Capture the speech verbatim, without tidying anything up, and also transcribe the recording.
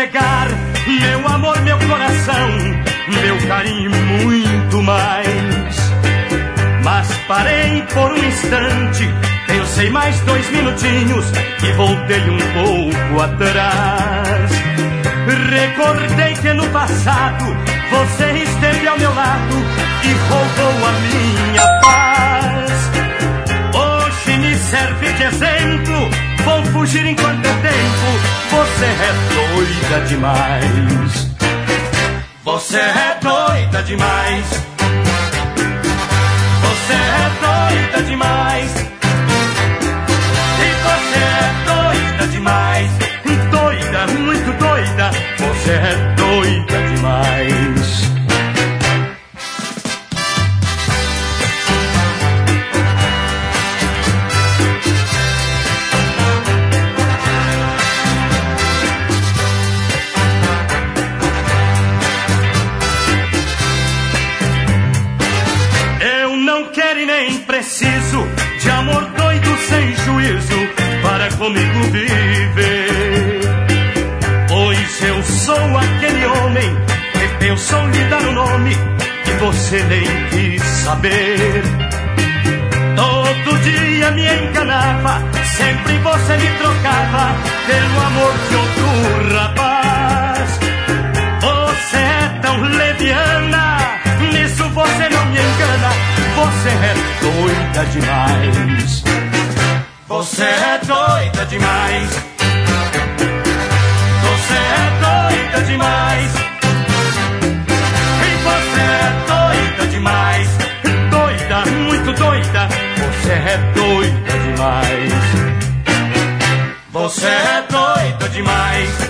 entregar meu amor, meu coração, meu carinho e muito mais. Mas parei por um instante, pensei mais dois minutinhos e voltei um pouco atrás. Recordei que no passado você esteve ao meu lado e roubou a minha paz. Hoje me serve de exemplo, vou fugir enquanto é tempo. Você é doida demais. Você é doida demais. Você é doida demais. E você é doida demais. Doida, muito doida. Você é doida demais. Preciso de amor doido sem juízo para comigo viver. Pois eu sou aquele homem que pensou lhe dar um nome que você nem quis saber. Todo dia me enganava, sempre você me trocava pelo amor de outro rapaz. Você é tão leviana, nisso você não me engana. Você é doida demais. Você é doida demais. Você é doida demais. E você é doida demais. Doida, muito doida. Você é doida demais. Você é doida demais.